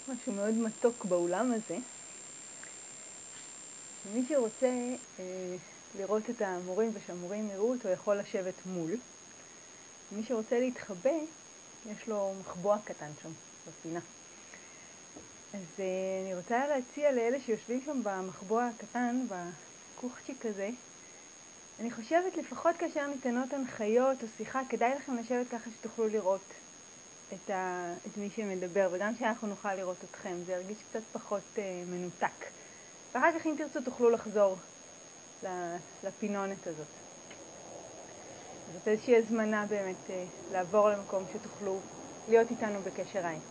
משהו מאוד מתוק באולם הזה. ומי שרוצה לראות את המורים ושהמורים יראו אותו יכול לשבת מול. מי שרוצה להתחבא, יש לו מחבוע קטן שם בפינה. אז אני רוצה להציע לאלה שיושבים שם במחבוע הקטן, בקוחצ'יק הזה, אני חושבת לפחות כאשר ניתנות הנחיות או שיחה, כדאי לכם לשבת ככה שתוכלו לראות את מי שמדבר, וגם שאנחנו נוכל לראות אתכם, זה ירגיש קצת פחות מנותק. ואחר כך אם תרצו תוכלו לחזור לפינונת הזאת. זאת איזושהי הזמנה באמת לעבור למקום שתוכלו להיות איתנו בקשר עין.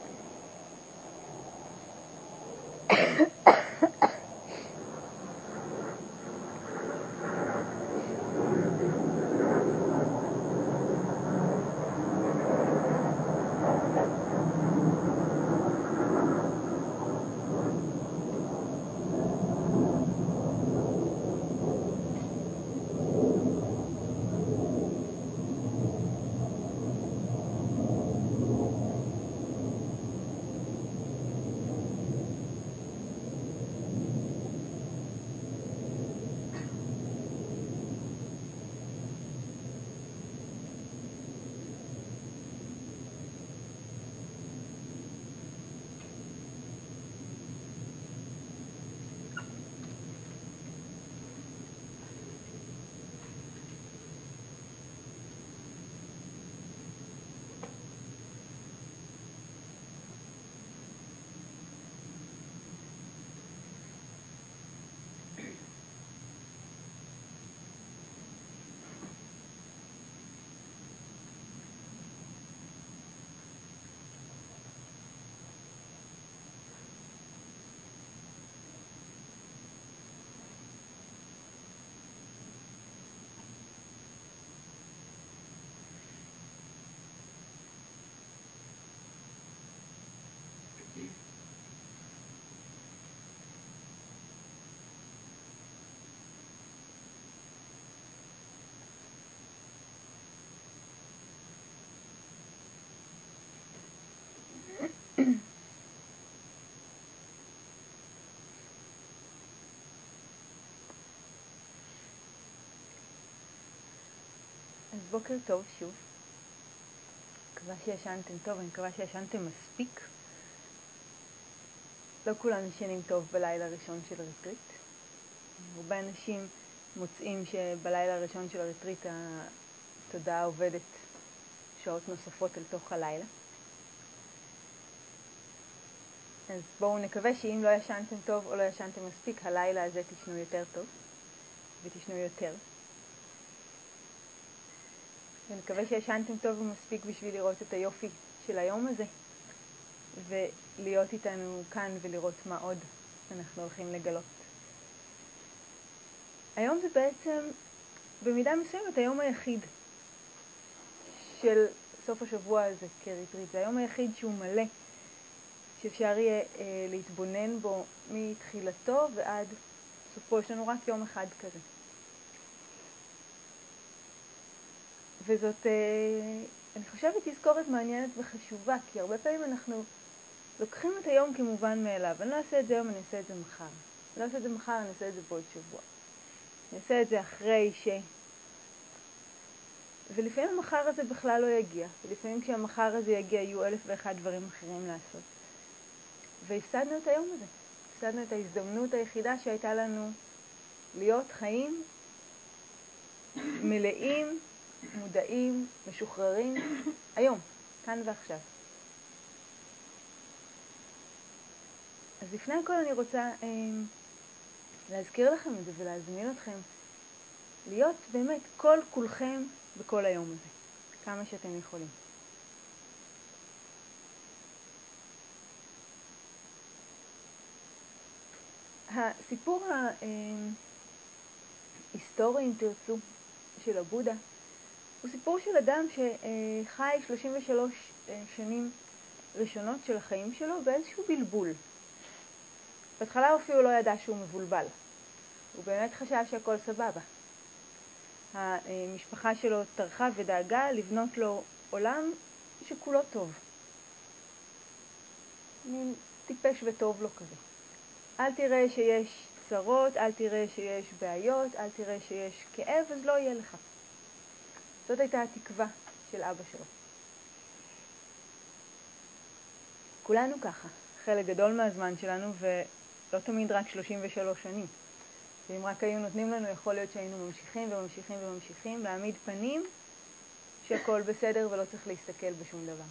אז בוקר טוב שוב. מקווה שישנתם טוב, אני מקווה שישנתם מספיק. לא כולם ישנים טוב בלילה הראשון של הריטריט. הרבה אנשים מוצאים שבלילה הראשון של הריטריט התודעה עובדת שעות נוספות אל תוך הלילה. אז בואו נקווה שאם לא ישנתם טוב או לא ישנתם מספיק, הלילה הזה תשנו יותר טוב ותשנו יותר. ונקווה שישנתם טוב ומספיק בשביל לראות את היופי של היום הזה, ולהיות איתנו כאן ולראות מה עוד אנחנו הולכים לגלות. היום זה בעצם במידה מסוימת היום היחיד של סוף השבוע הזה כריטריט. זה היום היחיד שהוא מלא, שאפשר יהיה להתבונן בו מתחילתו ועד סופו. יש לנו רק יום אחד כזה. וזאת, אני חושבת, תזכורת מעניינת וחשובה, כי הרבה פעמים אנחנו לוקחים את היום כמובן מאליו. אני לא אעשה את זה היום, אני אעשה את זה מחר. אני לא אעשה את זה מחר, אני אעשה את זה בעוד שבוע. אני אעשה את זה אחרי ולפעמים המחר הזה בכלל לא יגיע. ולפעמים כשהמחר הזה יגיע, יהיו 1001 דברים אחרים לעשות. והפסדנו את היום הזה. הפסדנו את ההזדמנות היחידה שהייתה לנו להיות חיים מלאים, מודעים, משוחררים, היום, כאן ועכשיו. אז לפני הכל אני רוצה להזכיר לכם את זה ולהזמין אתכם להיות באמת כל כולכם בכל היום הזה, כמה שאתם יכולים. הסיפור ההיסטורי, אם תרצו, של הבודה, הוא סיפור של אדם שחי 33 שנים ראשונות של החיים שלו באיזשהו בלבול. בהתחלה אפילו לא ידע שהוא מבולבל. הוא באמת חשב שהכל סבבה. המשפחה שלו טרחה ודאגה לבנות לו עולם שכולו טוב. מין טיפש וטוב לו כזה. אל תראה שיש צרות, אל תראה שיש בעיות, אל תראה שיש כאב, אז לא יהיה לך. זאת הייתה התקווה של אבא שלו. כולנו ככה, חלק גדול מהזמן שלנו, ולא תמיד רק 33 שנים. ואם רק היו נותנים לנו, יכול להיות שהיינו ממשיכים וממשיכים וממשיכים, להעמיד פנים שהכל בסדר ולא צריך להסתכל בשום דבר.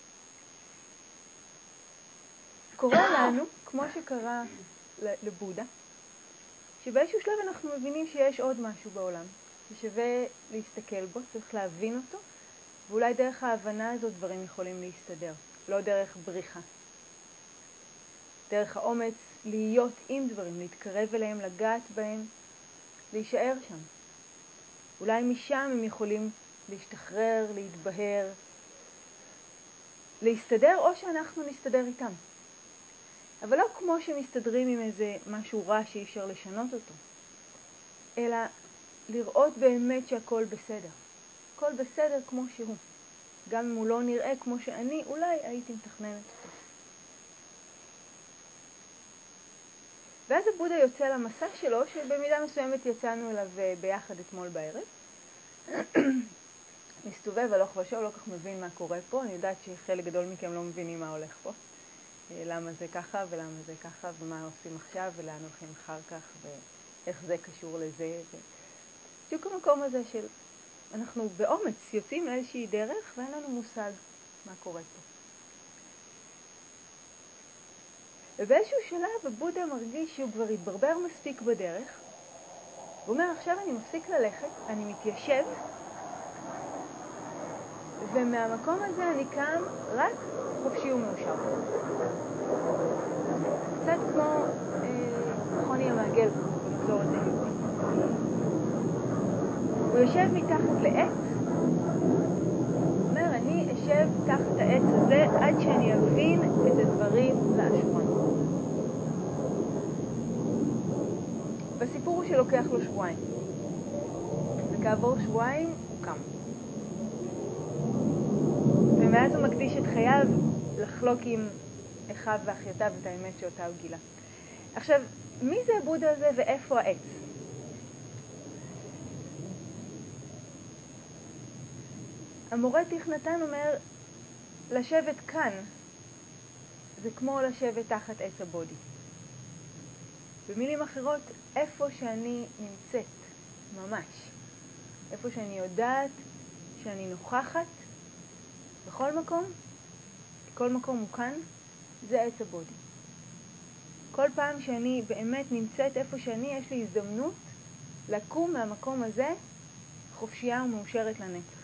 קורה לנו, כמו שקרה לבודה, שבאיזשהו שלב אנחנו מבינים שיש עוד משהו בעולם, ששווה להסתכל בו, צריך להבין אותו, ואולי דרך ההבנה הזאת דברים יכולים להסתדר, לא דרך בריחה. דרך האומץ להיות עם דברים, להתקרב אליהם, לגעת בהם, להישאר שם. אולי משם הם יכולים להשתחרר, להתבהר, להסתדר, או שאנחנו נסתדר איתם. אבל לא כמו שמסתדרים עם איזה משהו רע שאי אפשר לשנות אותו, אלא לראות באמת שהכל בסדר. הכל בסדר כמו שהוא. גם אם הוא לא נראה כמו שאני, אולי הייתי מתכננת אותו. ואז הבודה יוצא למסע שלו, שבמידה מסוימת יצאנו אליו ביחד אתמול בערב. מסתובב הלוך ושוב, לא כך מבין מה קורה פה. אני יודעת שחלק גדול מכם לא מבינים מה הולך פה. למה זה ככה ולמה זה ככה ומה עושים עכשיו ולאן הולכים אחר כך ואיך זה קשור לזה. בדיוק המקום הזה של אנחנו באומץ יוצאים לאיזושהי דרך ואין לנו מושג מה קורה פה. ובאיזשהו שלב הבודה מרגיש שהוא כבר התברבר מספיק בדרך. הוא אומר, עכשיו אני מפסיק ללכת, אני מתיישב, ומהמקום הזה אני קם רק חופשי ומאושר. קצת כמו חוני המעגל במסורת היהודית. הוא יושב מתחת לעץ, אומר, אני אשב תחת העץ הזה עד שאני אבין את הדברים לאשורם. בסיפור הוא שלוקח לו שבועיים. וכעבור שבועיים הוא קם. ומאז הוא מקדיש את חייו לחלוק עם אחיו ואחיותיו את האמת שאותה הוא גילה. עכשיו, מי זה הבודה הזה ואיפה העץ? המורה תיך נתן אומר, לשבת כאן זה כמו לשבת תחת עץ הבודי. במילים אחרות, איפה שאני נמצאת, ממש. איפה שאני יודעת שאני נוכחת, בכל מקום, כל מקום הוא כאן, זה עץ הבודי. כל פעם שאני באמת נמצאת איפה שאני, יש לי הזדמנות לקום מהמקום הזה חופשייה ומאושרת לנצח.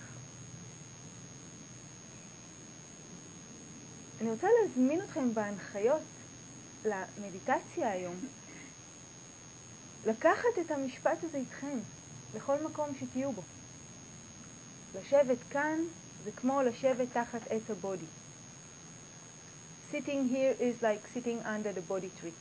אני רוצה להזמין אתכם בהנחיות למדיטציה היום, לקחת את המשפט הזה איתכם לכל מקום שתהיו בו. לשבת כאן זה כמו לשבת תחת עץ הבודי. Sitting here is like sitting under the body tree.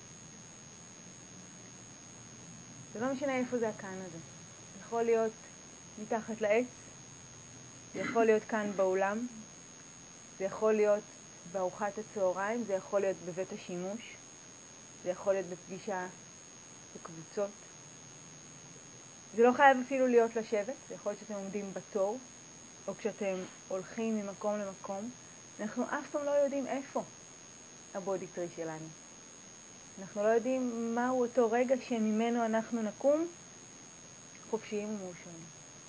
זה לא משנה איפה זה הכאן הזה. זה יכול להיות מתחת לעץ, זה יכול להיות כאן באולם, זה יכול להיות בארוחת הצהריים, זה יכול להיות בבית השימוש, זה יכול להיות בפגישה בקבוצות. זה לא חייב אפילו להיות לשבת, זה יכול להיות שאתם עומדים בתור, או כשאתם הולכים ממקום למקום. אנחנו אף פעם לא יודעים איפה הבודי טרי שלנו. אנחנו לא יודעים מהו אותו רגע שממנו אנחנו נקום חופשיים ומאושרים.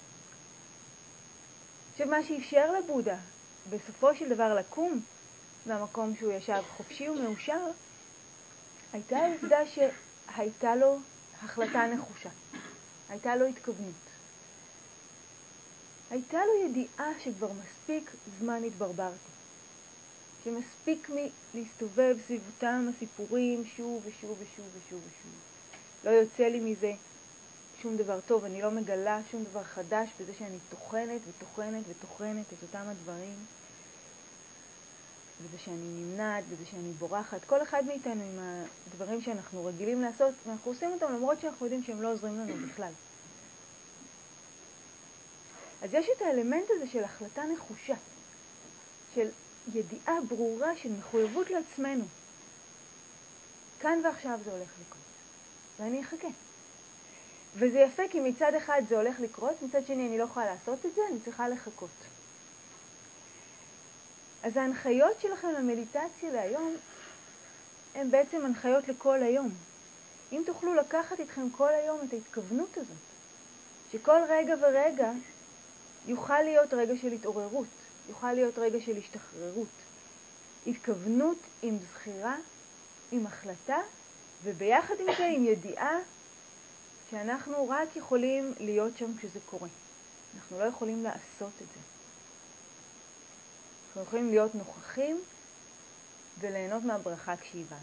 עכשיו, מה שאפשר לבודה בסופו של דבר לקום מהמקום שהוא ישב חופשי ומאושר, הייתה העובדה שהייתה לו החלטה נחושה. הייתה לו התכוונות. הייתה לו ידיעה שכבר מספיק זמן התברברתי. שמספיק להסתובב סביב אותם הסיפורים שוב ושוב ושוב ושוב ושוב. לא יוצא לי מזה שום דבר טוב, אני לא מגלה שום דבר חדש בזה שאני תוכנת ותוכנת ותוכנת את אותם הדברים. בזה שאני נמנעת, בזה שאני בורחת. כל אחד מאיתנו עם הדברים שאנחנו רגילים לעשות, ואנחנו עושים אותם למרות שאנחנו יודעים שהם לא עוזרים לנו בכלל. אז יש את האלמנט הזה של החלטה נחושה, של ידיעה ברורה, של מחויבות לעצמנו. כאן ועכשיו זה הולך לקרות. ואני אחכה. וזה יפה כי מצד אחד זה הולך לקרות, מצד שני אני לא יכולה לעשות את זה, אני צריכה לחכות. אז ההנחיות שלכם למדיטציה להיום, הן בעצם הנחיות לכל היום. אם תוכלו לקחת איתכם כל היום את ההתכוונות הזאת, שכל רגע ורגע יוכל להיות רגע של התעוררות, יוכל להיות רגע של השתחררות. התכוונות עם זכירה, עם החלטה, וביחד עם זה עם ידיעה שאנחנו רק יכולים להיות שם כשזה קורה. אנחנו לא יכולים לעשות את זה. אנחנו יכולים להיות נוכחים וליהנות מהברכה כשהיא באה.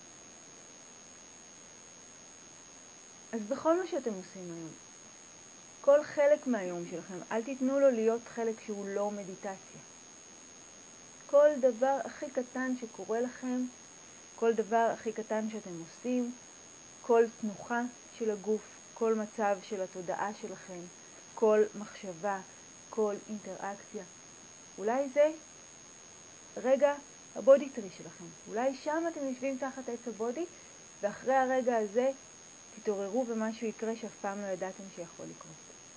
אז בכל מה שאתם עושים היום, כל חלק מהיום שלכם, אל תיתנו לו להיות חלק שהוא לא מדיטציה. כל דבר הכי קטן שקורה לכם, כל דבר הכי קטן שאתם עושים, כל תנוחה של הגוף, כל מצב של התודעה שלכם, כל מחשבה, כל אינטראקציה. אולי זה רגע הבודיטרי שלכם. אולי שם אתם יושבים תחת עץ הבודי, ואחרי הרגע הזה תתעוררו ומשהו יקרה שאף פעם לא ידעתם שיכול לקרות.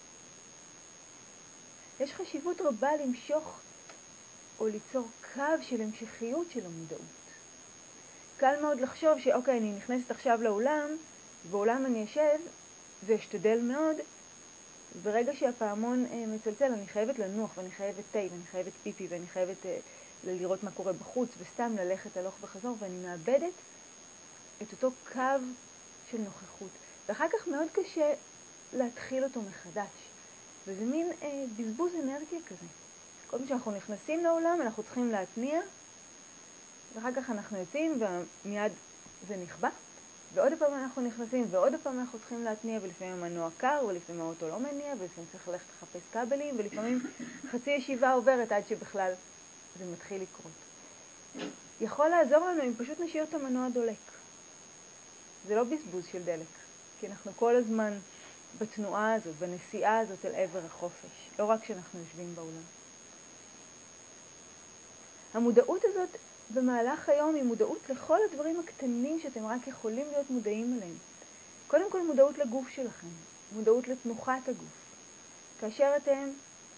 יש חשיבות רבה למשוך או ליצור קו של המשכיות של המודעות. קל מאוד לחשוב שאוקיי, אני נכנסת עכשיו לאולם, באולם אני אשב ואשתדל מאוד, ברגע שהפעמון מצלצל אני חייבת לנוח ואני חייבת תה ואני חייבת פיפי ואני חייבת לראות מה קורה בחוץ וסתם ללכת הלוך וחזור, ואני מאבדת את אותו קו של נוכחות. ואחר כך מאוד קשה להתחיל אותו מחדש. וזה מין בזבוז אנרגיה כזה. כל פעם שאנחנו נכנסים לאולם אנחנו צריכים להתניע, ואחר כך אנחנו יוצאים ומיד זה נכבה. ועוד פעם אנחנו נכנסים ועוד פעם אנחנו צריכים להתניע, ולפעמים המנוע קר ולפעמים האוטו לא מניע, ולפעמים צריך ללכת לחפש כבלים, ולפעמים חצי ישיבה עוברת עד שבכלל זה מתחיל לקרות. יכול לעזור לנו אם פשוט נשאיר את המנוע דולק. זה לא בזבוז של דלק, כי אנחנו כל הזמן בתנועה הזאת, בנסיעה הזאת אל עבר החופש, לא רק כשאנחנו יושבים באולם. המודעות הזאת במהלך היום היא מודעות לכל הדברים הקטנים שאתם רק יכולים להיות מודעים אליהם. קודם כל מודעות לגוף שלכם, מודעות לתנוחת הגוף. כאשר אתם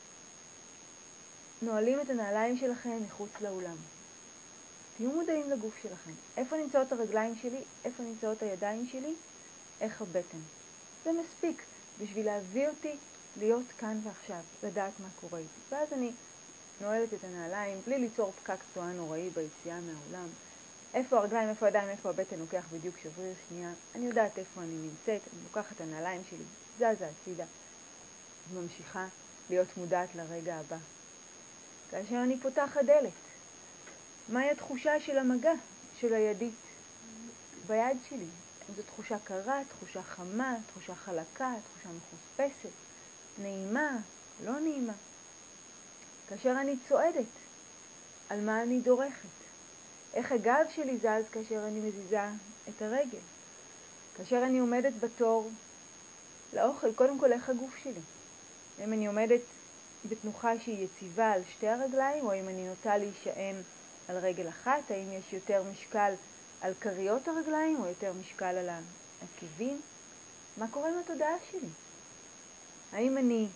נועלים את הנעליים שלכם מחוץ לאולם, תהיו מודעים לגוף שלכם. איפה נמצאות הרגליים שלי, איפה נמצאות הידיים שלי, איך הבטן. זה מספיק בשביל להביא אותי להיות כאן ועכשיו, לדעת מה קורה איתי. ואז אני נועלת את הנעליים בלי ליצור פקק תנועה נוראי ביציאה מהאולם. איפה הרגליים, איפה הידיים, איפה הבטן, לוקח בדיוק שבריר שנייה. אני יודעת איפה אני נמצאת, אני לוקחת את הנעליים שלי, זזה הצידה, וממשיכה להיות מודעת לרגע הבא. כאשר אני פותחת דלת, מהי התחושה של המגע של הידית ביד שלי? אם זו תחושה קרה, תחושה חמה, תחושה חלקה, תחושה מחוספסת, נעימה, לא נעימה. כאשר אני צועדת, על מה אני דורכת? איך הגב שלי זז כאשר אני מזיזה את הרגל? כאשר אני עומדת בתור לאוכל, קודם כל איך הגוף שלי? אם אני עומדת בתנוחה שהיא יציבה על שתי הרגליים, או אם אני נוטה להישען על רגל אחת, האם יש יותר משקל על קריות הרגליים או יותר משקל על העקבים? מה קורה עם התודעה שלי? האם אני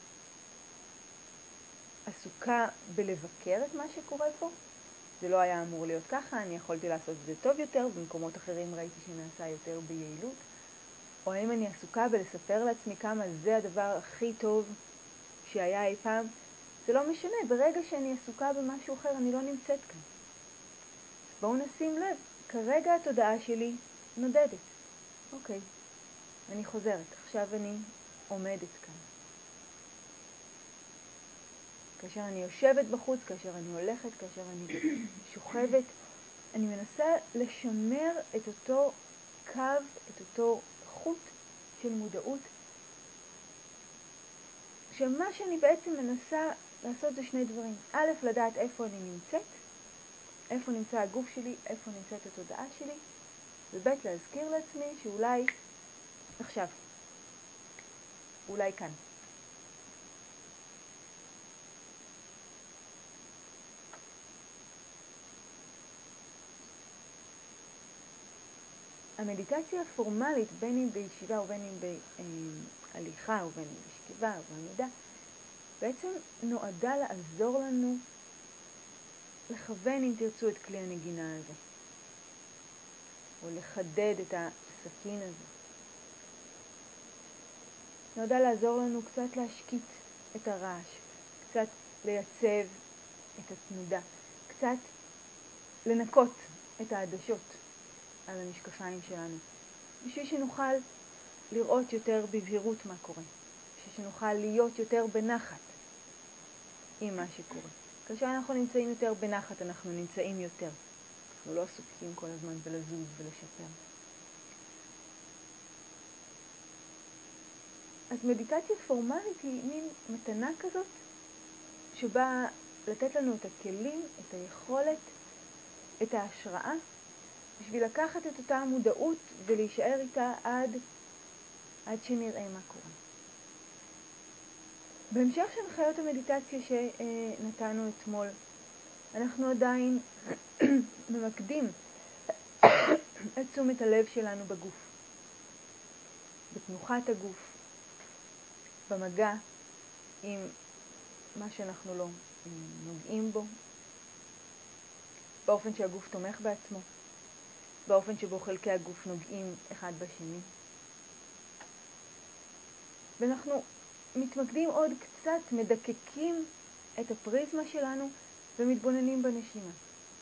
עסוקה בלבקר את מה שקורה פה? זה לא היה אמור להיות ככה, אני יכולתי לעשות את זה טוב יותר, במקומות אחרים ראיתי שנעשה יותר ביעילות. או האם אני עסוקה בלספר לעצמי כמה זה הדבר הכי טוב שהיה אי פעם? זה לא משנה, ברגע שאני עסוקה במשהו אחר אני לא נמצאת כאן. בואו נשים לב, כרגע התודעה שלי נודדת. אוקיי, אני חוזרת, עכשיו אני עומדת כאן. כאשר אני יושבת בחוץ, כאשר אני הולכת, כאשר אני שוכבת, אני מנסה לשמר את אותו קו, את אותו חוט של מודעות, שמה שאני בעצם מנסה לעשות זה שני דברים. א', לדעת איפה אני נמצאת, איפה נמצא הגוף שלי, איפה נמצאת התודעה שלי, וב', להזכיר לעצמי שאולי עכשיו, אולי כאן. המדיטציה הפורמלית, בין אם בישיבה ובין אם בהליכה ובין אם בשכיבה או בעמידה, בעצם נועדה לעזור לנו לכוון, אם תרצו, את כלי הנגינה הזה, או לחדד את הסכין הזה. נועדה לעזור לנו קצת להשקיט את הרעש, קצת לייצב את התנודה, קצת לנקות את העדשות על המשקפיים שלנו, בשביל שנוכל לראות יותר בבהירות מה קורה, בשביל שנוכל להיות יותר בנחת עם מה שקורה. כאשר אנחנו נמצאים יותר בנחת, אנחנו נמצאים יותר. אנחנו לא עסוקים כל הזמן בלזוז ולשפר. אז מדיטציה פורמלית היא מין מתנה כזאת, שבאה לתת לנו את הכלים, את היכולת, את ההשראה, בשביל לקחת את אותה מודעות ולהישאר איתה עד שנראה מה קורה. בהמשך של הנחיות המדיטציה שנתנו אתמול, אנחנו עדיין ממקדים את תשומת הלב שלנו בגוף, בתנוחת הגוף, במגע עם מה שאנחנו לא נוגעים בו, באופן שהגוף תומך בעצמו, באופן שבו חלקי הגוף נוגעים אחד בשני. ואנחנו מתמקדים עוד קצת, מדקקים את הפריזמה שלנו ומתבוננים בנשימה.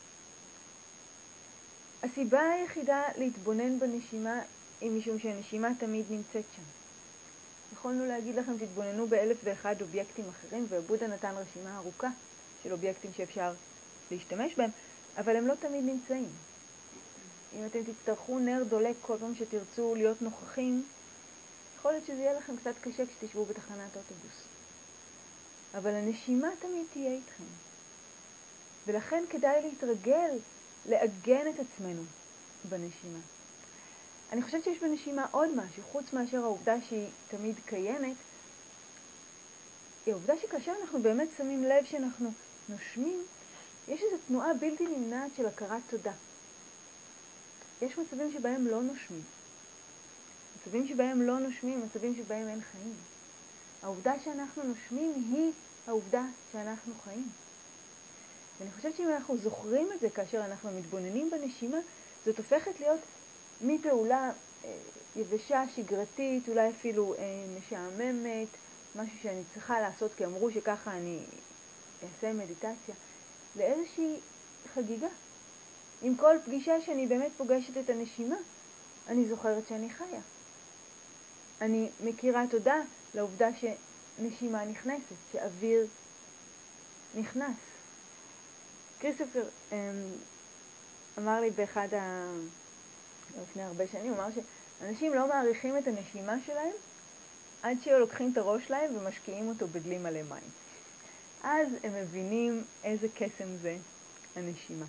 הסיבה היחידה להתבונן בנשימה היא משום שהנשימה תמיד נמצאת שם. יכולנו להגיד לכם תתבוננו ב1,001 אובייקטים אחרים, ובודה נתן רשימה ארוכה של אובייקטים שאפשר להשתמש בהם, אבל הם לא תמיד נמצאים. אם אתם תצטרכו נר דולק כל פעם שתרצו להיות נוכחים, יכול להיות שזה יהיה לכם קצת קשה כשתשבו בתחנת אוטובוס. אבל הנשימה תמיד תהיה איתכם. ולכן כדאי להתרגל, לעגן את עצמנו בנשימה. אני חושבת שיש בנשימה עוד משהו, חוץ מאשר העובדה שהיא תמיד קיימת, היא העובדה שכאשר אנחנו באמת שמים לב שאנחנו נושמים, יש איזו תנועה בלתי נמנעת של הכרת תודה. יש מצבים שבהם לא נושמים. מצבים שבהם לא נושמים, מצבים שבהם אין חיים. העובדה שאנחנו נושמים היא העובדה שאנחנו חיים. ואני חושבת שאם אנחנו זוכרים את זה כאשר אנחנו מתבוננים בנשימה, זאת הופכת להיות מפעולה יבשה, שגרתית, אולי אפילו משעממת, משהו שאני צריכה לעשות כי אמרו שככה אני אעשה מדיטציה, לאיזושהי חגיגה. עם כל פגישה שאני באמת פוגשת את הנשימה, אני זוכרת שאני חיה. אני מכירה תודה לעובדה שנשימה נכנסת, שאוויר נכנס. כריסטופר אמר לי לפני הרבה שנים, הוא אמר שאנשים לא מעריכים את הנשימה שלהם עד שלוקחים את הראש שלהם ומשקיעים אותו בדלי מלא מים. אז הם מבינים איזה קסם זה הנשימה.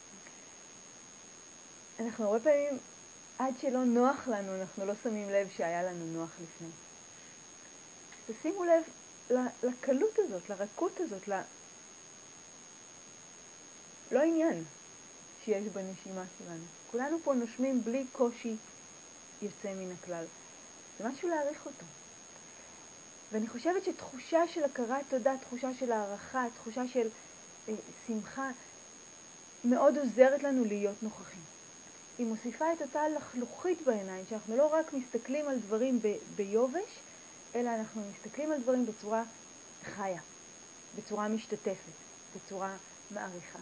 אנחנו הרבה פעמים, עד שלא נוח לנו, אנחנו לא שמים לב שהיה לנו נוח לפני. תשימו לב לקלות הזאת, לרכות הזאת, לא עניין שיש בנשימה שלנו. כולנו פה נושמים בלי קושי יוצא מן הכלל. זה משהו להעריך אותו. ואני חושבת שתחושה של הכרת תודה, תחושה של הערכה, תחושה של שמחה, מאוד עוזרת לנו להיות נוכחים. היא מוסיפה את אותה לחלוכית בעיניים, שאנחנו לא רק מסתכלים על דברים ביובש, אלא אנחנו מסתכלים על דברים בצורה חיה, בצורה משתתפת, בצורה מעריכה.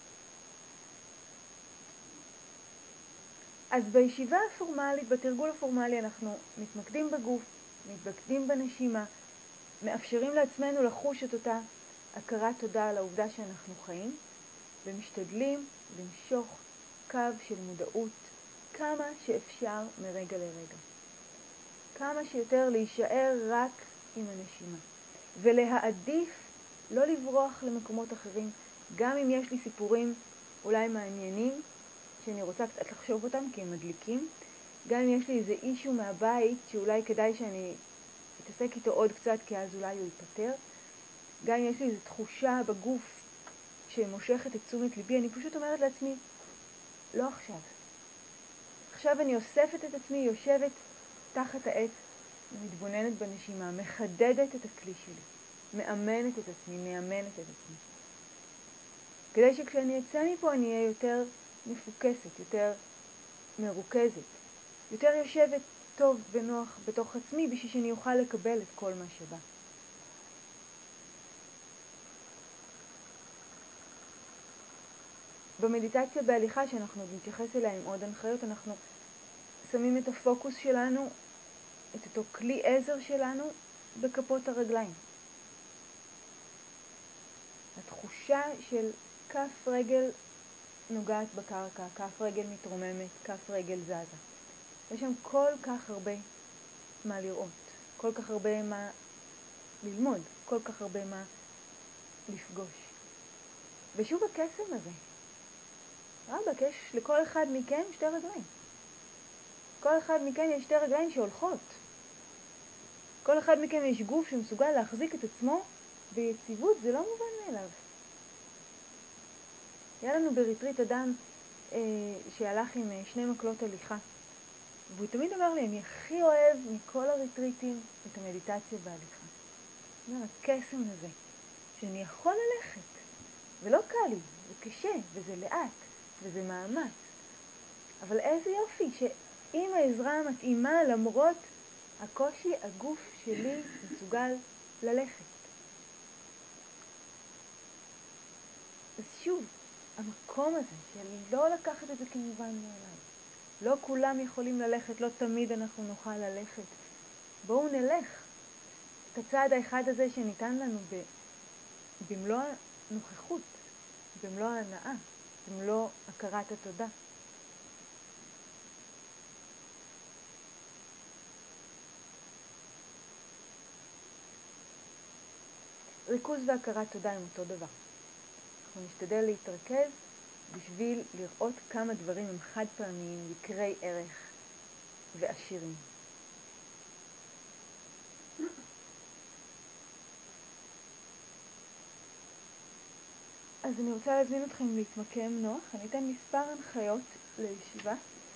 אז בישיבה הפורמלית, בתרגול הפורמלי, אנחנו מתמקדים בגוף, מתמקדים בנשימה, מאפשרים לעצמנו לחוש את אותה הכרת תודה על העובדה שאנחנו חיים, ומשתדלים למשוך קו של מודעות כמה שאפשר מרגע לרגע. כמה שיותר להישאר רק עם הנשימה. ולהעדיף לא לברוח למקומות אחרים, גם אם יש לי סיפורים אולי מעניינים, שאני רוצה קצת לחשוב אותם כי הם מדליקים, גם אם יש לי איזה אישו מהבית שאולי כדאי שאני אתעסק איתו עוד קצת כי אז אולי הוא ייפטר, גם אם יש לי איזו תחושה בגוף שמושכת את תשומת ליבי, אני פשוט אומרת לעצמי, לא עכשיו. עכשיו אני אוספת את עצמי, יושבת תחת העץ, מתבוננת בנשימה, מחדדת את הכלי שלי, מאמנת את עצמי, מאמנת את עצמי. כדי שכשאני אצא מפה אני אהיה יותר מפוקסת, יותר מרוכזת, יותר יושבת טוב ונוח בתוך עצמי, בשביל שאני אוכל לקבל את כל מה שבא. במדיטציה בהליכה, שאנחנו עוד נתייחס אליה עם עוד הנחיות, אנחנו שמים את הפוקוס שלנו, את אותו כלי עזר שלנו, בכפות הרגליים. התחושה של כף רגל נוגעת בקרקע, כף רגל מתרוממת, כף רגל זזה. יש שם כל כך הרבה מה לראות, כל כך הרבה מה ללמוד, כל כך הרבה מה לפגוש. ושוב הקסם הזה. רבק, יש לכל אחד מכם שתי רגליים. כל אחד מכם יש שתי רגליים שהולכות. כל אחד מכם יש גוף שמסוגל להחזיק את עצמו ביציבות, זה לא מובן מאליו. היה לנו בריטריט אדם שהלך עם שני מקלות הליכה. והוא תמיד אמר לי, אני הכי אוהב מכל הריטריטים את המדיטציה בהליכה. זאת אומרת, הקסם הזה, שאני יכול ללכת, ולא קל לי, זה קשה, וזה לאט, וזה מאמץ. אבל איזה יופי, שעם העזרה המתאימה, למרות הקושי, הגוף שלי מסוגל ללכת. אז שוב, המקום הזה של לא לקחת את זה כמובן מאליו. לא כולם יכולים ללכת, לא תמיד אנחנו נוכל ללכת. בואו נלך את הצעד האחד הזה שניתן לנו במלוא הנוכחות, במלוא ההנאה, במלוא הכרת התודה. ריכוז והכרת תודה הם אותו דבר. אנחנו נשתדל להתרכז בשביל לראות כמה דברים הם חד פעמיים, יקרי ערך ועשירים. אז אני רוצה להזמין אתכם להתמקם נוח. אני אתן מספר הנחיות לישיבה,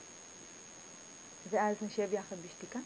ואז נשב יחד בשתיקה.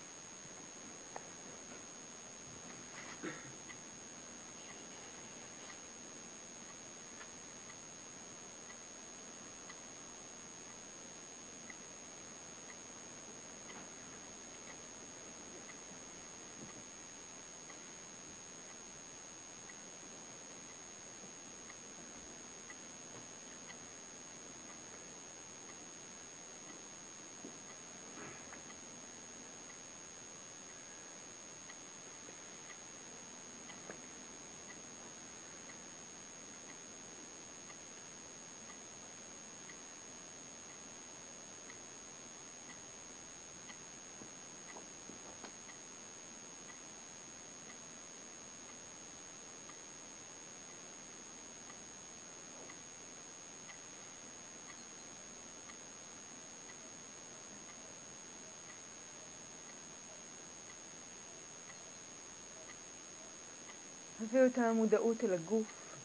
הביאו את המודעות אל הגוף.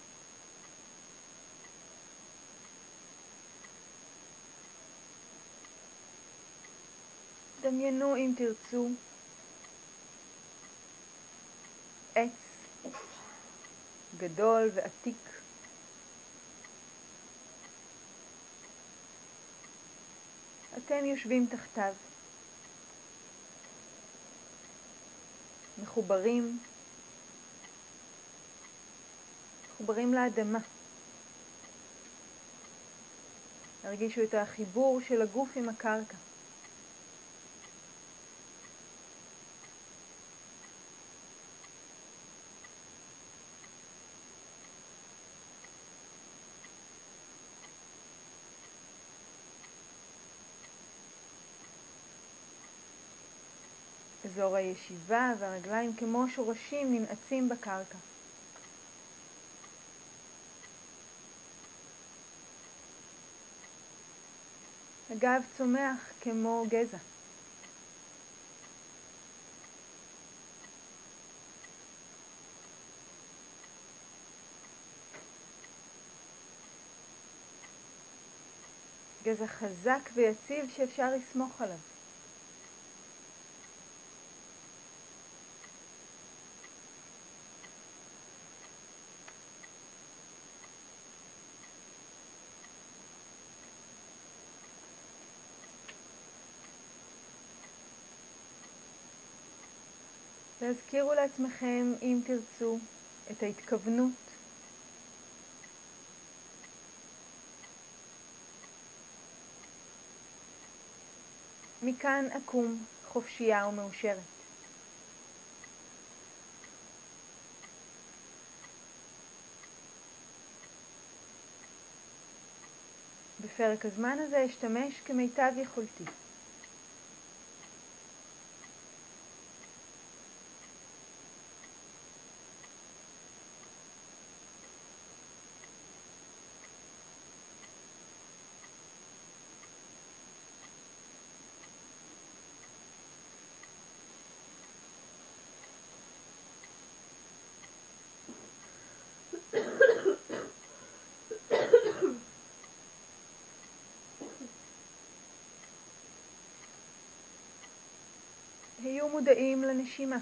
דמיינו אם תרצו עץ גדול ועתיק. אתם יושבים תחתיו, מחוברים לאדמה. הרגישו את החיבור של הגוף עם הקרקע. אזור הישיבה והרגליים כמו שורשים ננעצים בקרקע. הגב צומח כמו גזע. גזע חזק ויציב שאפשר לסמוך עליו. תזכירו לעצמכם, אם תרצו, את ההתכוונות. מכאן אקום חופשייה ומאושרת. בפרק הזמן הזה אשתמש כמיטב יכולתי. היו מודעים לנשימה.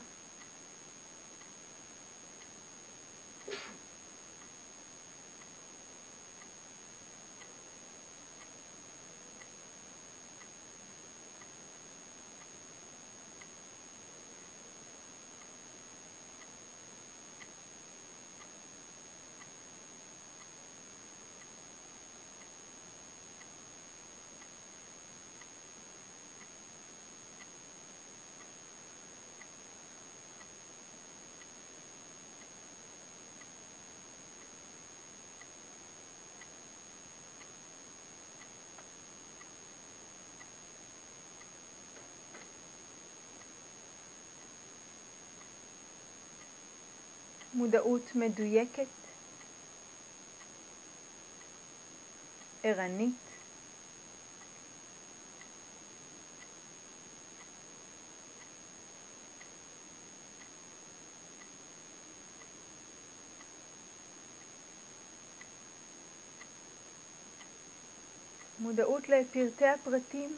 מודעות מדויקת, ערנית, מודעות לפרטי הפרטים,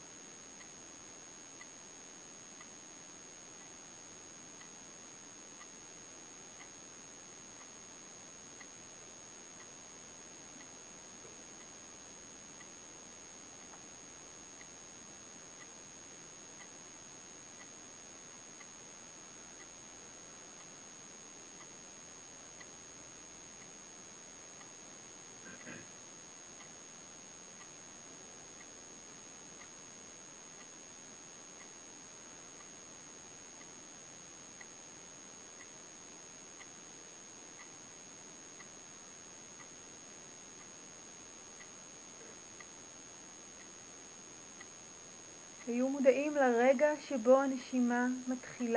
היו מודעים לרגע שבו הנשימה מתחילה.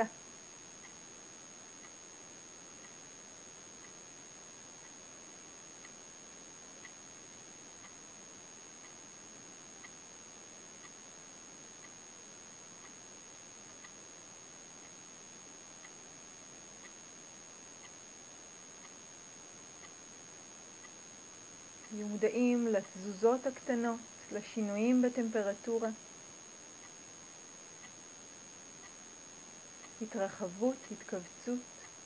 היו מודעים לתזוזות הקטנות, לשינויים בטמפרטורה, התרחבות, התכווצות.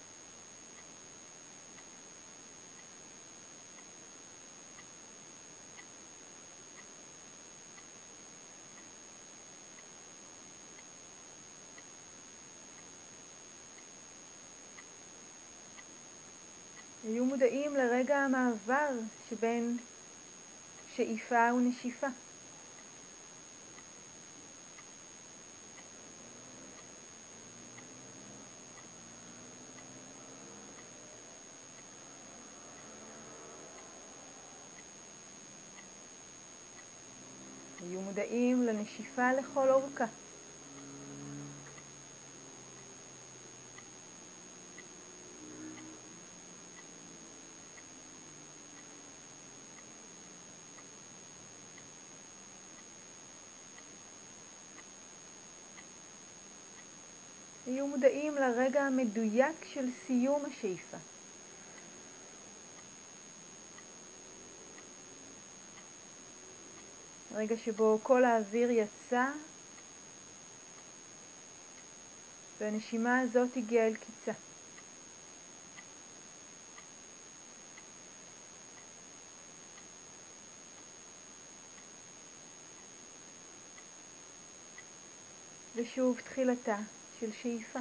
היו מודעים לרגע המעבר שבין שאיפה ונשיפה. היו מודעים לנשיפה לכל אורכה. היו מודעים לרגע המדויק של סיום השאיפה. רגע שבו כל האוויר יצא, והנשימה הזאת הגיעה אל קיצה. ושוב תחילתה של שאיפה.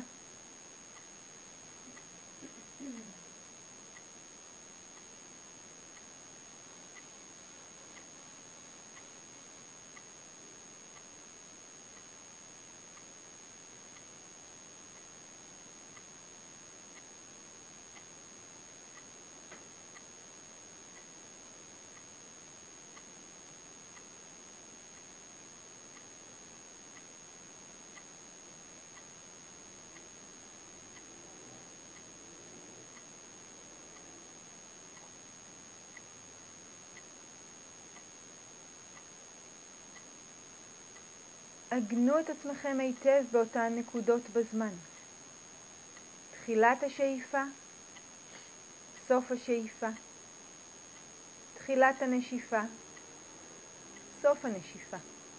עגנו את עצמכם היטב באותן נקודות בזמן. תחילת השאיפה, סוף השאיפה, תחילת הנשיפה, סוף הנשיפה.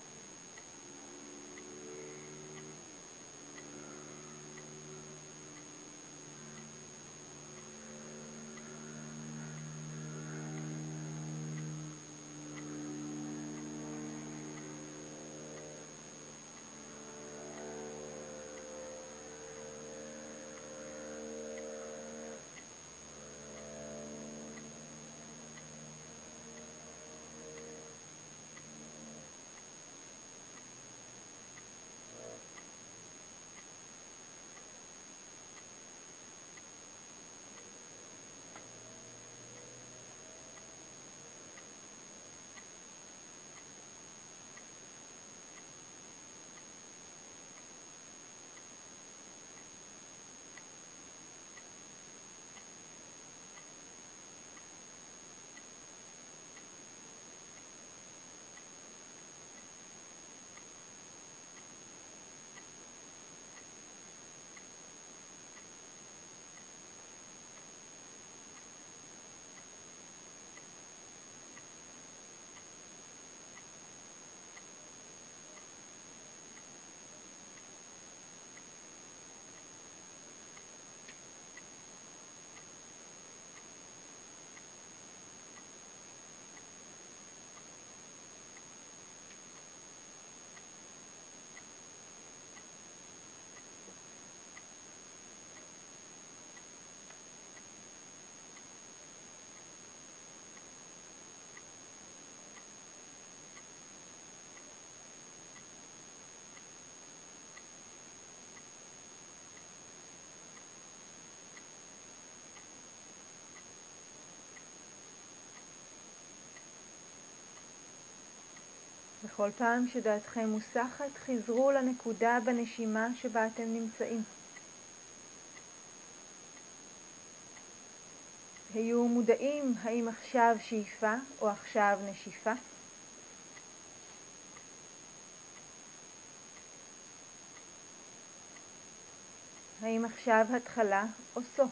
בכל פעם שדעתכם מוסחת, חזרו לנקודה בנשימה שבה אתם נמצאים. היו מודעים האם עכשיו שאיפה או עכשיו נשיפה. האם עכשיו התחלה או סוף.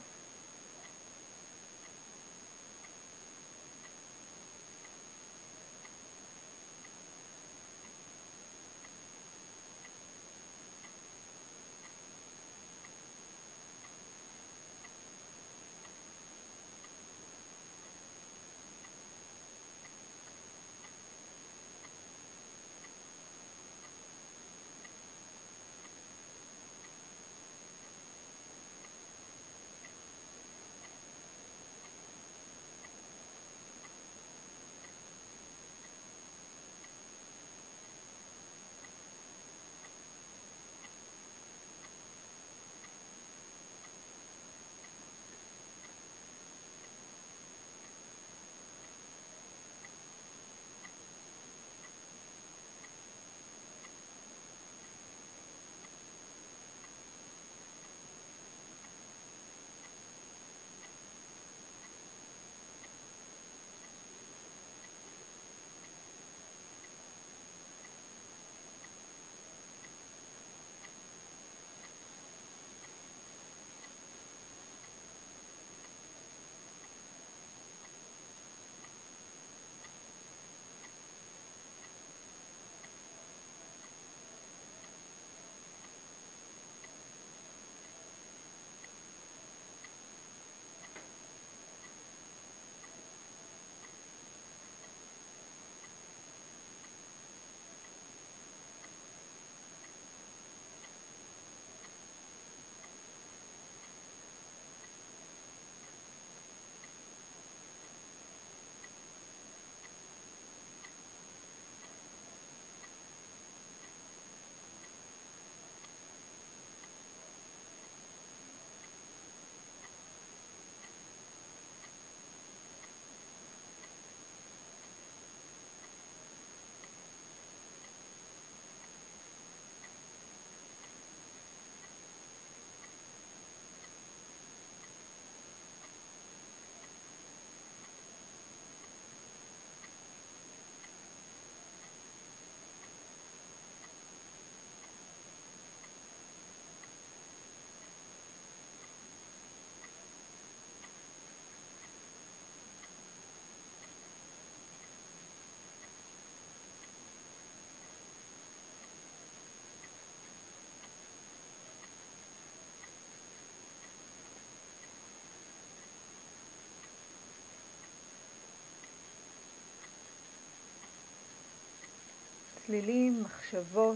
צלילים, מחשבות,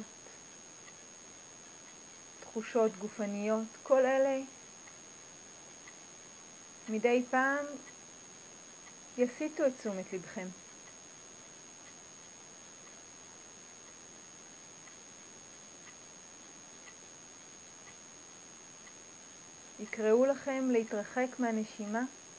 תחושות גופניות, כל אלה מדי פעם יסיטו את תשומת לבכם. יקראו לכם להתרחק מהנשימה,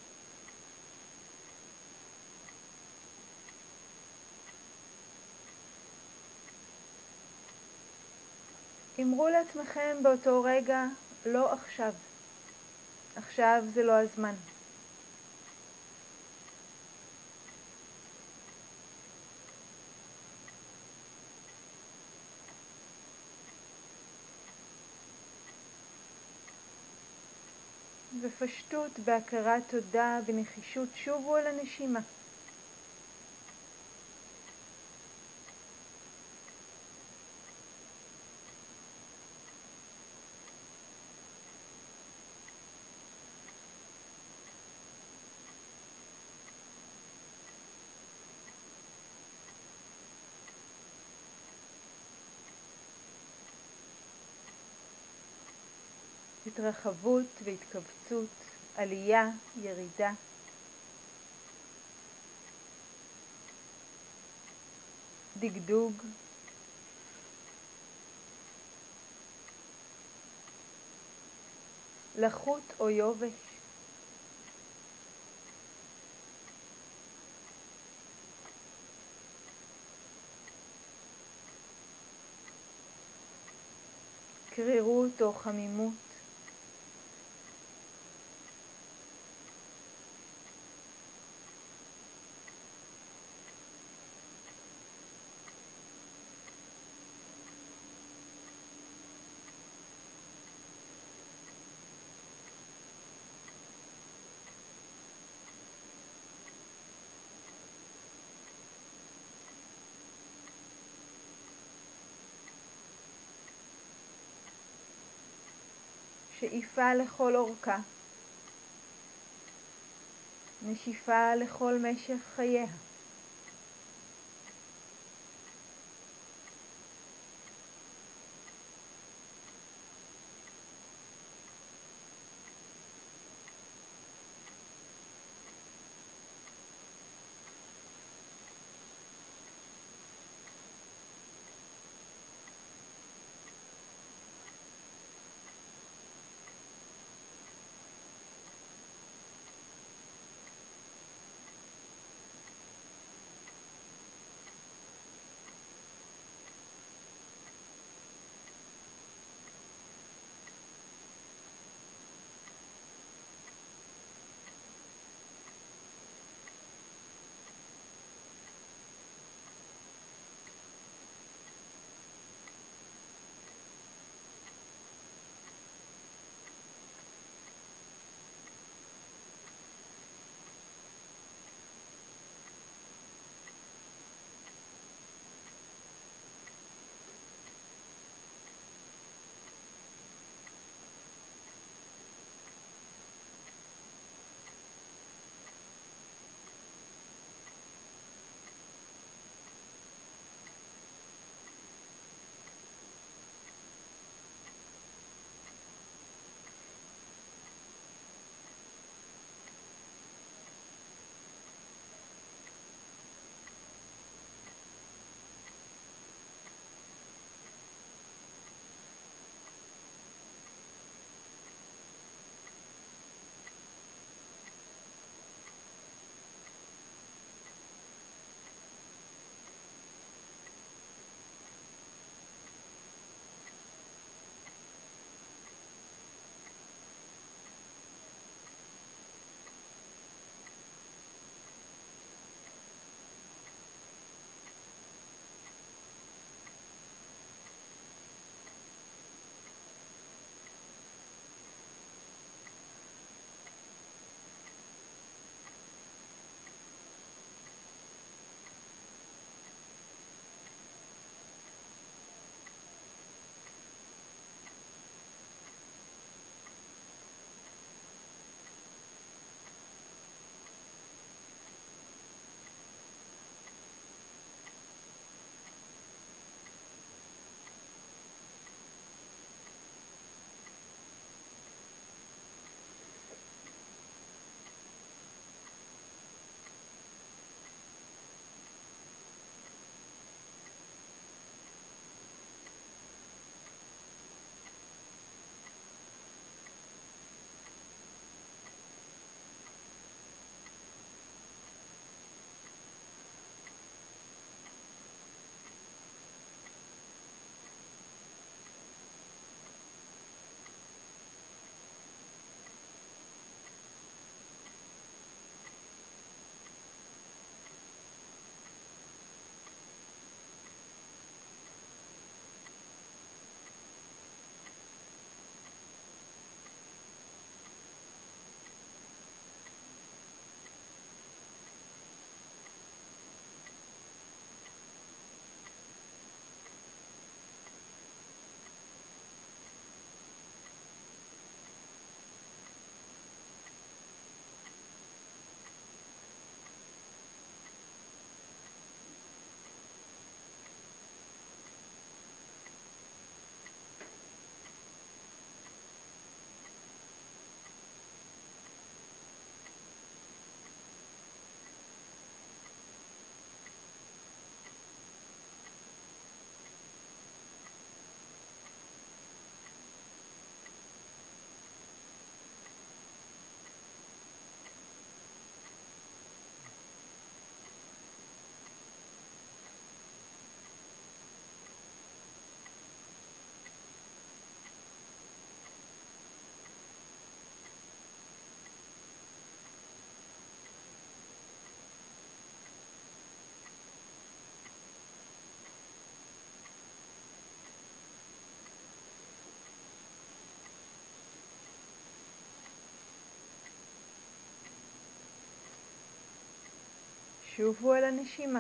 אמרו לעצמכם באותו רגע, לא עכשיו. עכשיו זה לא הזמן. בפשטות, בהכרת תודה, בנחישות, שובו אל הנשימה. התרחבות והתכווצות, עלייה, ירידה. דגדוג. לחות או יובש. קרירות או חמימות. שאיפה לכל אורכה. נשיפה לכל משך חייה. שובו אל הנשימה.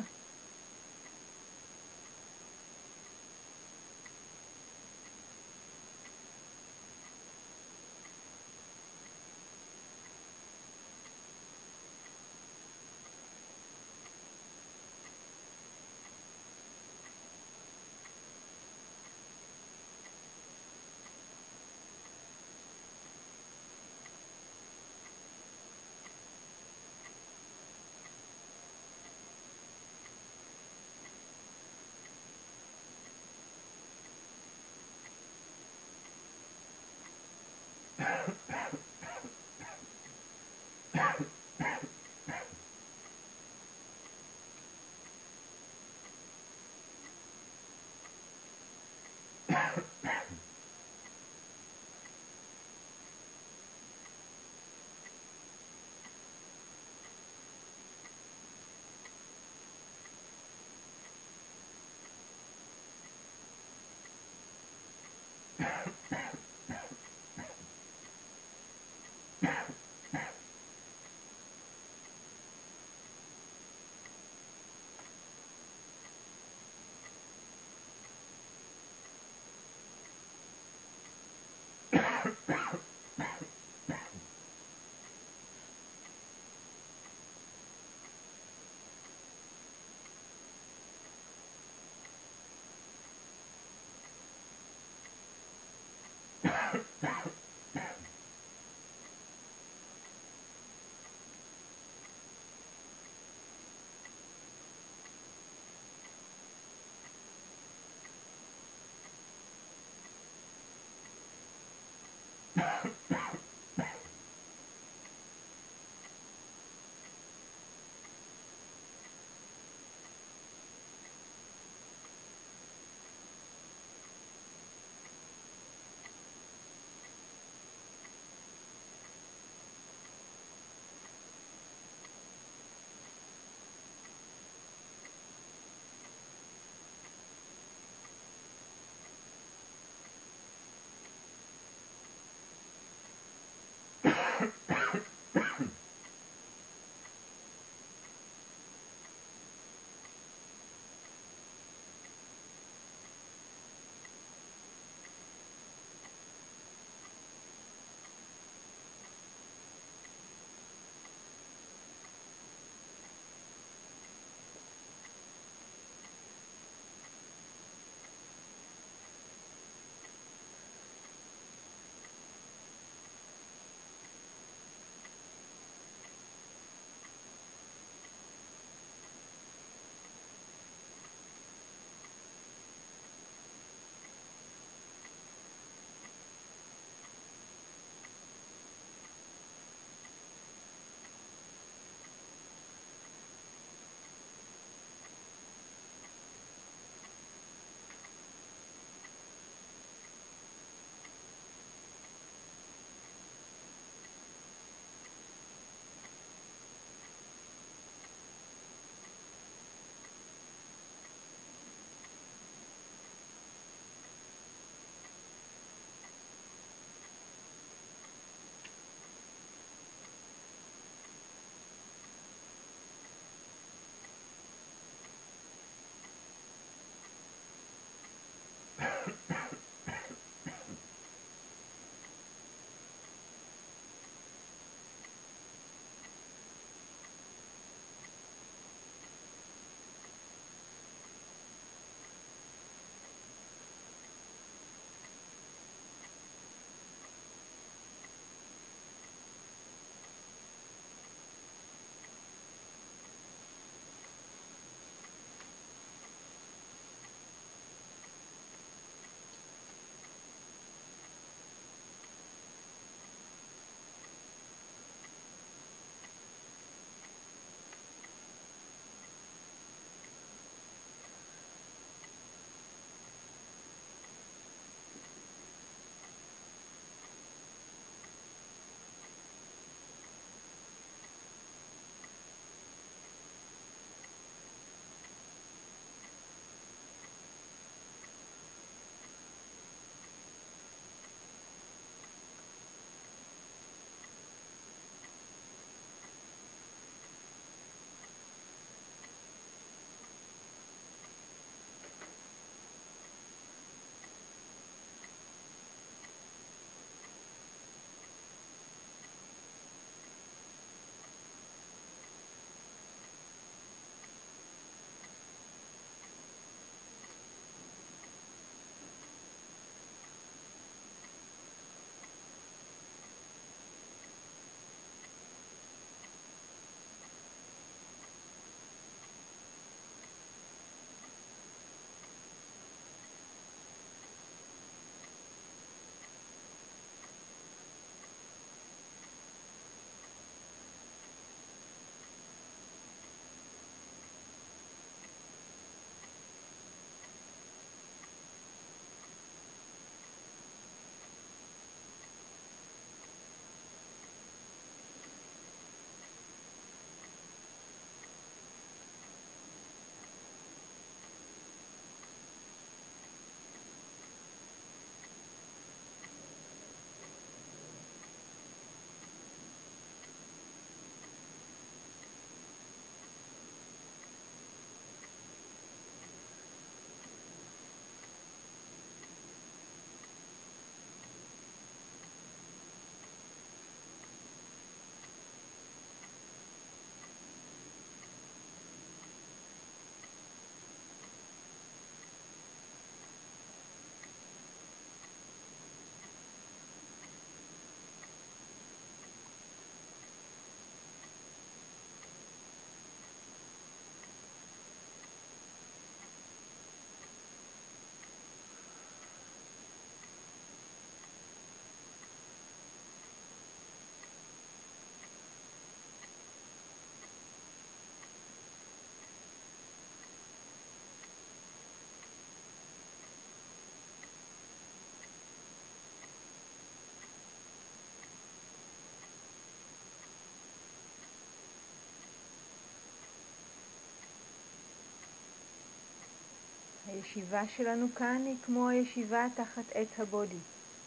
הישיבה שלנו כאן היא כמו הישיבה תחת עץ הבודי.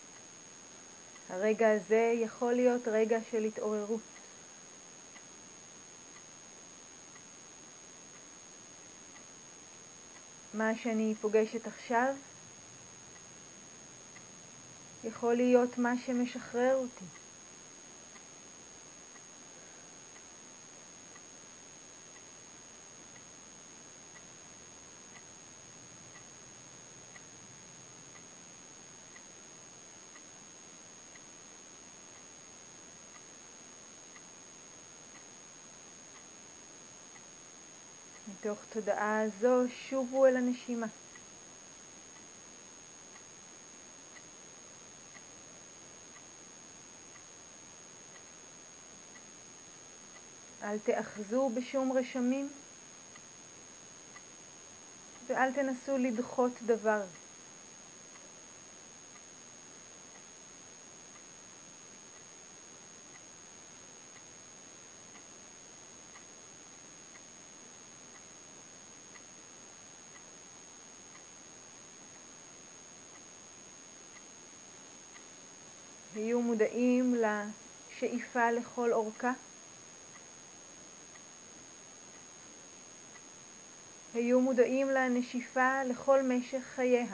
הרגע הזה יכול להיות רגע של התעוררות. מה שאני פוגשת עכשיו יכול להיות מה שמשחרר אותי. מתוך תודעה הזו שובו אל הנשימה. אל תאחזו בשום רשמים ואל תנסו לדחות דבר. היו מודעים לשאיפה לכל אורכה. היו מודעים לנשיפה לכל משך חייה.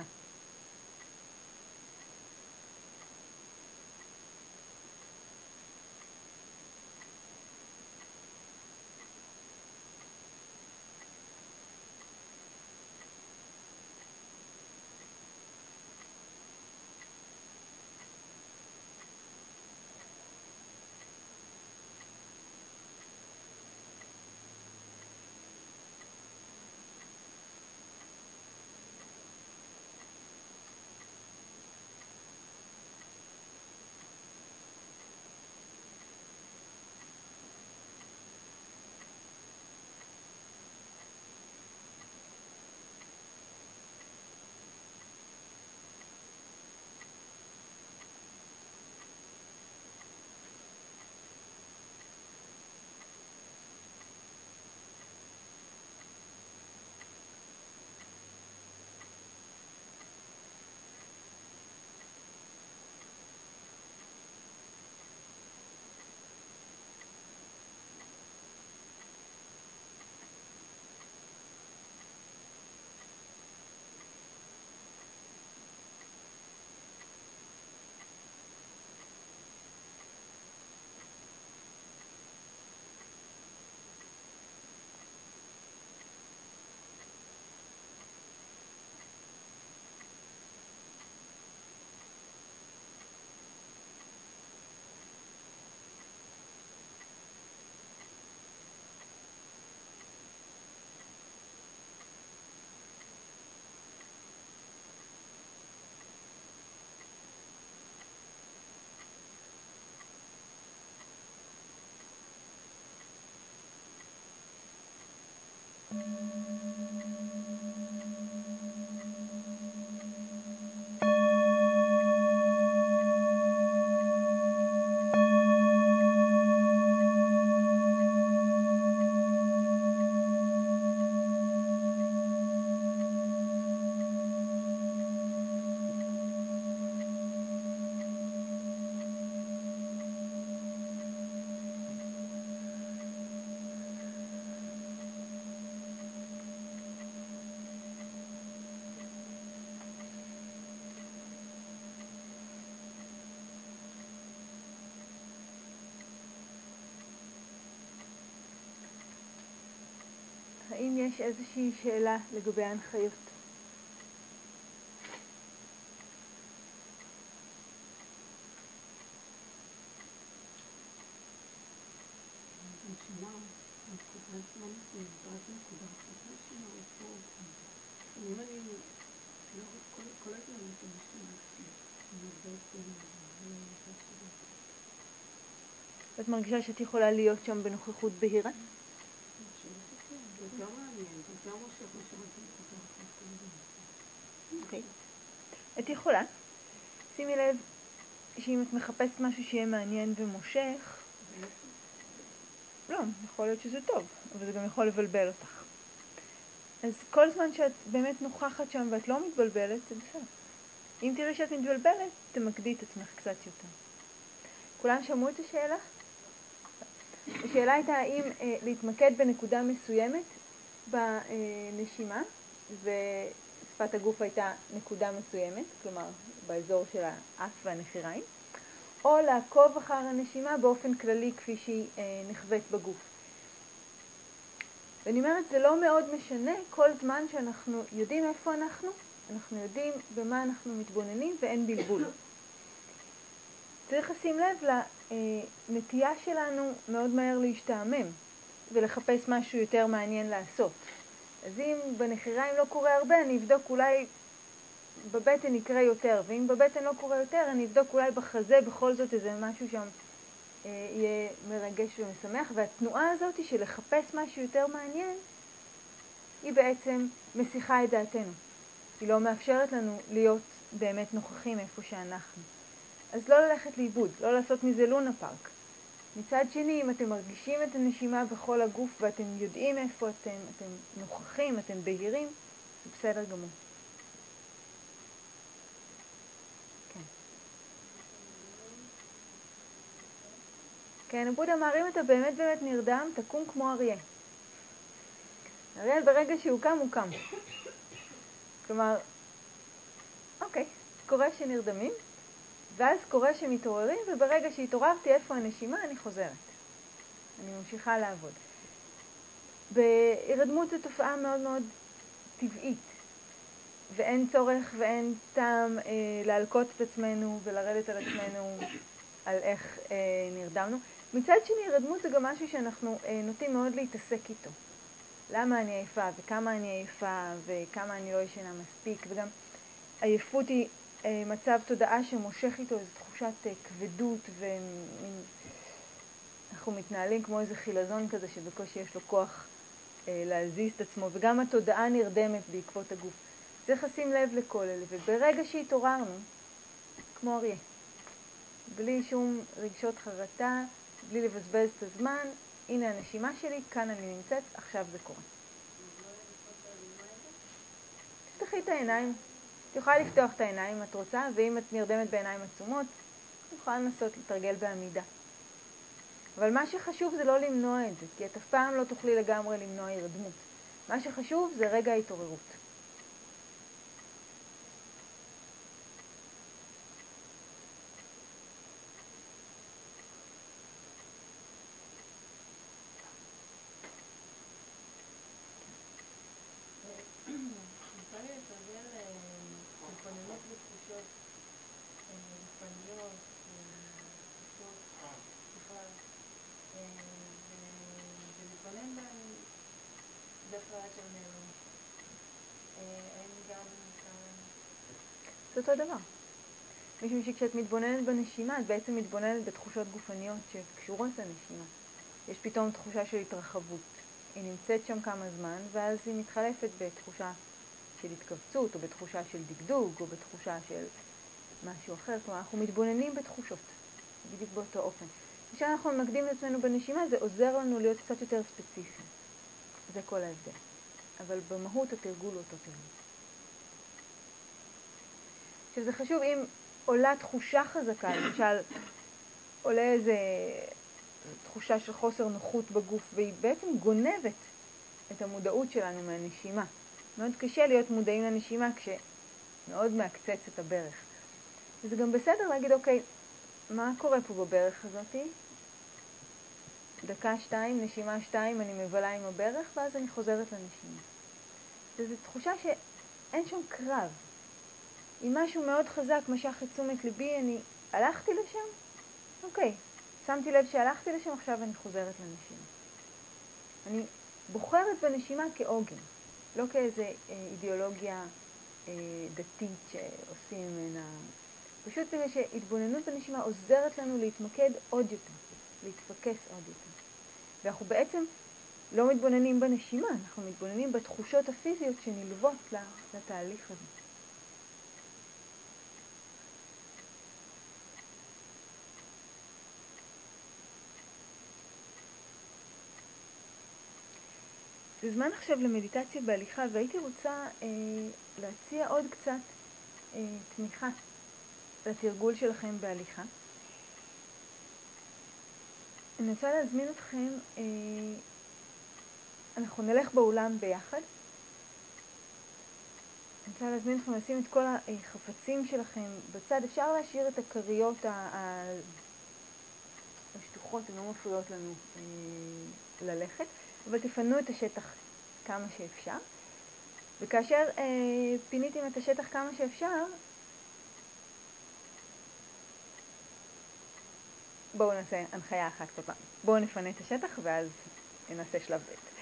האם יש איזושהי שאלה לגבי ההנחיות? הנשימה, נקודה זמנית, נקודת נקודה, אחרי נשימה רפואות. לפעמים אני לא, כל ההתנהלות המשתנה אצלי. אני עובדת ולא הרגשתי בזה. את מרגישה שאת יכולה להיות שם בנוכחות בהירה? אני חושבת שכן, זה יותר מעניין, זה יותר מושך מה שרגיל חוזרת מהכל. אוקיי. את יכולה. שימי לב שאם את מחפשת משהו שיהיה מעניין ומושך, לא, יכול להיות שזה טוב, אבל זה גם יכול לבלבל אותך. אז כל זמן שאת באמת נוכחת שם ואת לא מתבלבלת, זה בסדר. אם תראי שאת מתבלבלת, תמקדי את עצמך קצת יותר. כולם שמעו את השאלה? השאלה הייתה האם להתמקד בנקודה מסוימת בנשימה, ושפת הגוף הייתה נקודה מסוימת, כלומר באזור של האף והנחיריים, או לעקוב אחר הנשימה באופן כללי כפי שהיא נחווית בגוף. ואני אומרת, זה לא מאוד משנה כל זמן שאנחנו יודעים איפה אנחנו יודעים במה אנחנו מתבוננים ואין בלבול. צריך לשים לב לנטייה שלנו מאוד מהר להשתעמם ולחפש משהו יותר מעניין לעשות. אז אם בנחיריים לא קורה הרבה, אני אבדוק אולי בבטן יקרה יותר, ואם בבטן לא קורה יותר, אני אבדוק אולי בחזה בכל זאת איזה משהו שם יהיה מרגש ומשמח, והתנועה הזאת של לחפש משהו יותר מעניין, היא בעצם מסיחה את דעתנו. היא לא מאפשרת לנו להיות באמת נוכחים איפה שאנחנו. אז לא ללכת לאיבוד, לא לעשות מזה לונה פארק. מצד שני, אם אתם מרגישים את הנשימה בכל הגוף ואתם יודעים איפה אתם נוכחים, אתם בהירים, זה בסדר גמור. כן. כן, הבודה אמר, אם אתה באמת נרדם, תקום כמו אריה. אריה ברגע שהוא קם, הוא קם. כלומר, אוקיי, קורה שנרדמים, ואז קורה שמתעוררים, וברגע שהתעוררתי איפה הנשימה, אני חוזרת. אני ממשיכה לעבוד. בהירדמות זו תופעה מאוד מאוד טבעית, ואין צורך ואין טעם להלקות את עצמנו ולרדת על עצמנו על איך נרדמנו. מצד שני, הירדמות זה גם משהו שאנחנו נוטים מאוד להתעסק איתו. למה אני עייפה וכמה אני עייפה וכמה אני לא ישנה מספיק, וגם עייפות היא מצב תודעה שמושך איתו איזו תחושת כבדות, ואנחנו מתנהלים כמו איזה חילזון כזה שבקושי יש לו כוח להזיז את עצמו, וגם התודעה נרדמת בעקבות הגוף. צריך לשים לב לכל אלה, וברגע שהתעוררנו, כמו אריה, בלי שום רגשות חרטה, בלי לבזבז את הזמן, הנה הנשימה שלי, כאן אני נמצאת, עכשיו זה קורה. תפתחי את העיניים. את יכולה לפתוח את העיניים אם את רוצה, ואם את נרדמת בעיניים עצומות, את יכולה לנסות לתרגל בעמידה. אבל מה שחשוב זה לא למנוע את זה, כי את אף פעם לא תוכלי לגמרי למנוע הירדמות. מה שחשוב זה רגע ההתעוררות. נוכל לי לתרגל התבוננות בתחושות גופניות, תחושות בכלל, ולהתבונן בהן דרך לאט של נעלמות. האם גם כאן... זה אותו דבר. משום שכשאת מתבוננת בנשימה, את בעצם מתבוננת בתחושות גופניות שקשורות לנשימה. יש פתאום תחושה של התרחבות. היא נמצאת שם כמה זמן, ואז היא מתחלפת בתחושה של התכווצות, או בתחושה של דגדוג, או בתחושה של משהו אחר. כלומר, אנחנו מתבוננים בתחושות, בדיוק באותו אופן. כשאנחנו ממקדים את עצמנו בנשימה, זה עוזר לנו להיות קצת יותר ספציפי. זה כל ההבדל. אבל במהות התרגול הוא אותו תרגול. עכשיו זה חשוב, אם עולה תחושה חזקה, למשל עולה איזה תחושה של חוסר נוחות בגוף, והיא בעצם גונבת את המודעות שלנו מהנשימה. מאוד קשה להיות מודעים לנשימה כשמאוד מעקצץ את הברך. וזה גם בסדר להגיד, אוקיי, מה קורה פה בברך הזאת? דקה 2, נשימה 2, אני מבלה עם הברך, ואז אני חוזרת לנשימה. וזו תחושה שאין שם קרב. אם משהו מאוד חזק משך את תשומת ליבי, אני הלכתי לשם? אוקיי, שמתי לב שהלכתי לשם, עכשיו אני חוזרת לנשימה. אני בוחרת בנשימה כעוגן, לא כאיזה אידיאולוגיה דתית שעושים ממנה. פשוט בגלל שהתבוננות בנשימה עוזרת לנו להתמקד עוד יותר, להתפקס עוד יותר. ואנחנו בעצם לא מתבוננים בנשימה, אנחנו מתבוננים בתחושות הפיזיות שנלוות לתהליך הזה. זה זמן עכשיו למדיטציה בהליכה, והייתי רוצה להציע עוד קצת תמיכה לתרגול שלכם בהליכה. אני רוצה להזמין אתכם, אנחנו נלך באולם ביחד. אני רוצה להזמין אתכם לשים את כל החפצים שלכם בצד. אפשר להשאיר את הכריות השטוחות, הן לא מפריעות לנו ללכת, אבל תפנו את השטח כמה שאפשר. וכאשר פיניתם את השטח כמה שאפשר, בואו נעשה הנחיה אחת כל פעם. בואו נפנה את השטח ואז נעשה שלב ב'.